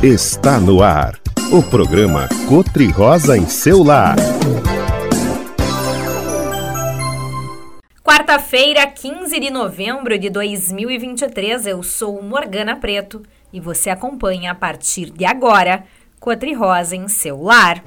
Está no ar, o programa Cotri-Rosa em seu lar. Quarta-feira, 15 de novembro de 2023, eu sou Morgana Preto e você acompanha a partir de agora Cotri-Rosa em seu lar.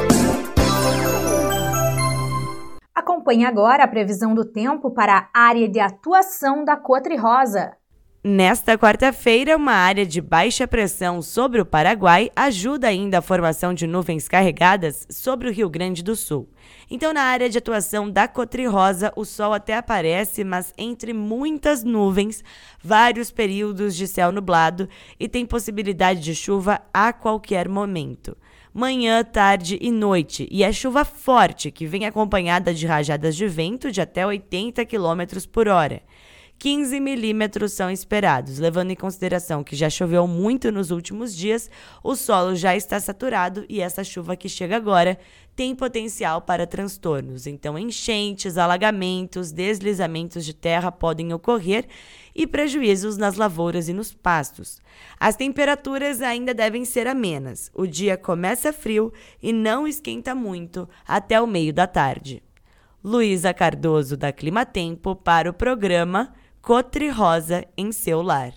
Acompanhe agora a previsão do tempo para a área de atuação da Cotri-Rosa. Nesta quarta-feira, uma área de baixa pressão sobre o Paraguai ajuda ainda a formação de nuvens carregadas sobre o Rio Grande do Sul. Então, na área de atuação da Cotri-Rosa, o sol até aparece, mas entre muitas nuvens, vários períodos de céu nublado e tem possibilidade de chuva a qualquer momento. Manhã, tarde e noite, e é chuva forte que vem acompanhada de rajadas de vento de até 80 km por hora. 15 milímetros são esperados, levando em consideração que já choveu muito nos últimos dias, o solo já está saturado e essa chuva que chega agora tem potencial para transtornos. Então, enchentes, alagamentos, deslizamentos de terra podem ocorrer e prejuízos nas lavouras e nos pastos. As temperaturas ainda devem ser amenas. O dia começa frio e não esquenta muito até o meio da tarde. Luísa Cardoso, da Climatempo, para o programa Cotri-Rosa em seu lar.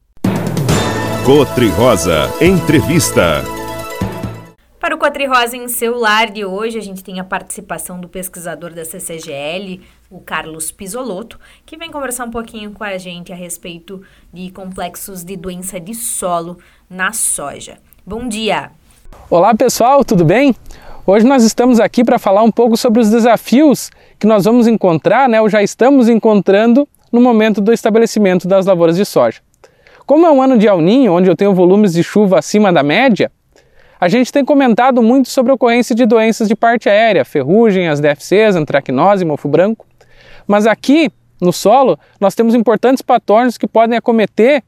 Cotri-Rosa Entrevista. Para o Cotri-Rosa em seu lar de hoje, a gente tem a participação do pesquisador da CCGL, o Carlos Pisolotto, que vem conversar um pouquinho com a gente a respeito de complexos de doença de solo na soja. Bom dia! Olá pessoal, tudo bem? Hoje nós estamos aqui para falar um pouco sobre os desafios que nós vamos encontrar, ou já estamos encontrando no momento do estabelecimento das lavouras de soja. Como é um ano de El Niño, onde eu tenho volumes de chuva acima da média, a gente tem comentado muito sobre a ocorrência de doenças de parte aérea, ferrugem, as DFCs, antracnose, mofo branco. Mas aqui, no solo, nós temos importantes patógenos que podem acometer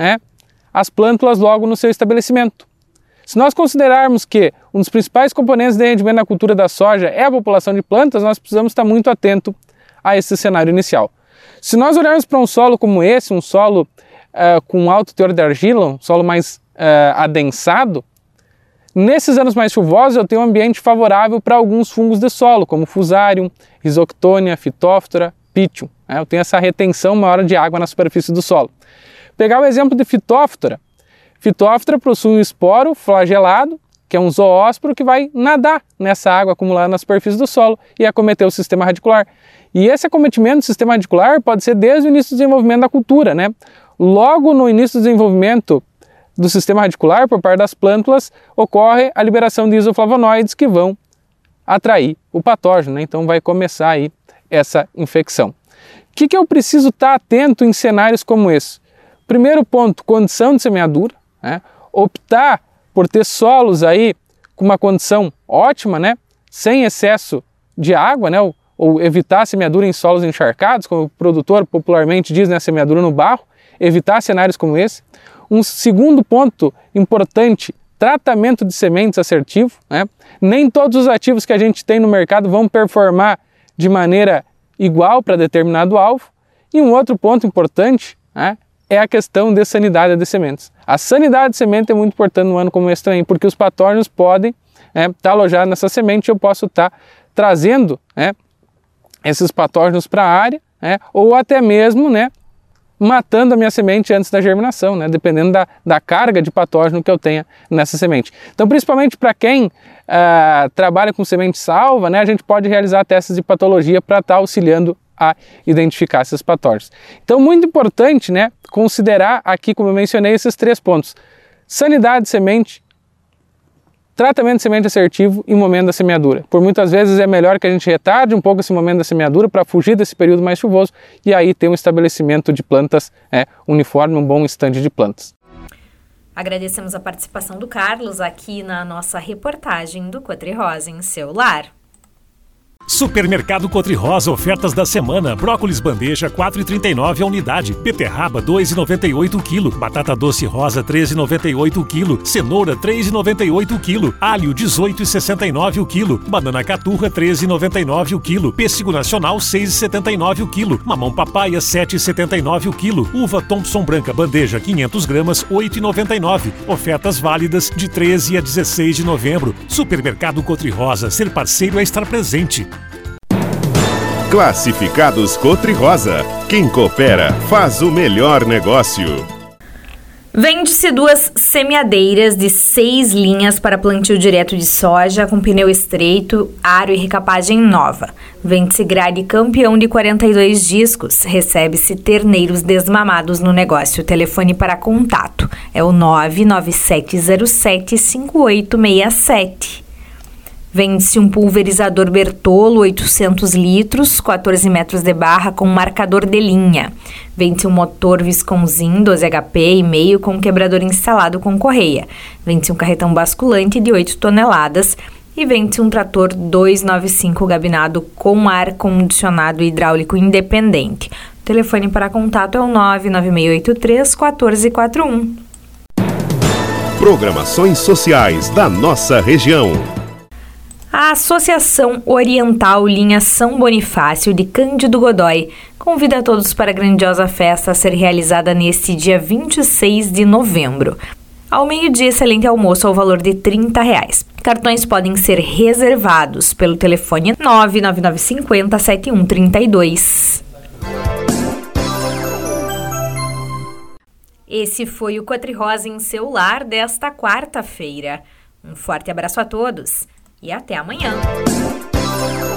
as plântulas logo no seu estabelecimento. Se nós considerarmos que um dos principais componentes de rendimento na cultura da soja é a população de plantas, nós precisamos estar muito atento a esse cenário inicial. Se nós olharmos para um solo como esse, um solo com alto teor de argila, um solo mais adensado, nesses anos mais chuvosos eu tenho um ambiente favorável para alguns fungos de solo, como Fusarium, Rhizoctonia, Phytophthora, Pythium. Eu tenho essa retenção maior de água na superfície do solo. Pegar o exemplo de Phytophthora. Phytophthora possui um esporo flagelado, que é um zoósporo que vai nadar nessa água acumulada na superfície do solo e acometer o sistema radicular. E esse acometimento do sistema radicular pode ser desde o início do desenvolvimento da cultura, Logo no início do desenvolvimento do sistema radicular, por parte das plântulas, ocorre a liberação de isoflavonoides que vão atrair o patógeno, Então vai começar aí essa infecção. O que eu preciso estar atento em cenários como esse? Primeiro ponto, condição de semeadura, optar por ter solos aí com uma condição ótima, sem excesso de água, ou evitar a semeadura em solos encharcados, como o produtor popularmente diz, a semeadura no barro, evitar cenários como esse. Um segundo ponto importante, tratamento de sementes assertivo, Nem todos os ativos que a gente tem no mercado vão performar de maneira igual para determinado alvo. E um outro ponto importante, é a questão de sanidade de sementes. A sanidade de semente é muito importante no ano como esse também, porque os patógenos podem estar alojados nessa semente e eu posso estar trazendo esses patógenos para a área, ou até mesmo matando a minha semente antes da germinação, dependendo da carga de patógeno que eu tenha nessa semente. Então, principalmente para quem trabalha com semente salva, a gente pode realizar testes de patologia para estar auxiliando a identificar esses patógenos. Então, muito importante, considerar aqui, como eu mencionei, esses 3 pontos: sanidade de semente, tratamento de semente assertivo e momento da semeadura. Por muitas vezes é melhor que a gente retarde um pouco esse momento da semeadura para fugir desse período mais chuvoso e aí ter um estabelecimento de plantas uniforme, um bom estande de plantas. Agradecemos a participação do Carlos aqui na nossa reportagem do Cotri-Rosa em seu lar. Supermercado Cotri-Rosa, ofertas da semana. Brócolis bandeja, R$ 4,39 a unidade. Beterraba, R$ 2,98 o quilo. Batata doce rosa, R$ 13,98 o quilo. Cenoura, R$ 3,98 o quilo. Alho, R$ 18,69 o quilo. Banana caturra, R$ 13,99 o quilo. Pêssego nacional, R$ 6,79 o quilo. Mamão papaya, R$ 7,79 o quilo. Uva Thompson branca bandeja, 500 gramas, R$ 8,99. Ofertas válidas de 13 a 16 de novembro. Supermercado Cotri-Rosa, ser parceiro é estar presente. Classificados Cotri-Rosa. Quem coopera faz o melhor negócio. Vende-se 2 semeadeiras de 6 linhas para plantio direto de soja com pneu estreito, aro e recapagem nova. Vende-se grade campeão de 42 discos. Recebe-se terneiros desmamados no negócio. O telefone para contato é o 997075867. Vende-se um pulverizador Bertolo, 800 litros, 14 metros de barra com marcador de linha. Vende-se um motor Visconzin 12 HP e meio com quebrador instalado com correia. Vende-se um carretão basculante de 8 toneladas e vende-se um trator 295 gabinado com ar-condicionado hidráulico independente. O telefone para contato é o 99683-1441. Programações sociais da nossa região. A Associação Oriental Linha São Bonifácio de Cândido Godói convida a todos para a grandiosa festa a ser realizada neste dia 26 de novembro. Ao meio-dia, excelente almoço ao valor de R$ 30. Cartões podem ser reservados pelo telefone 99950-7132. Esse foi o Cotri-Rosa em seu lar desta quarta-feira. Um forte abraço a todos e até amanhã.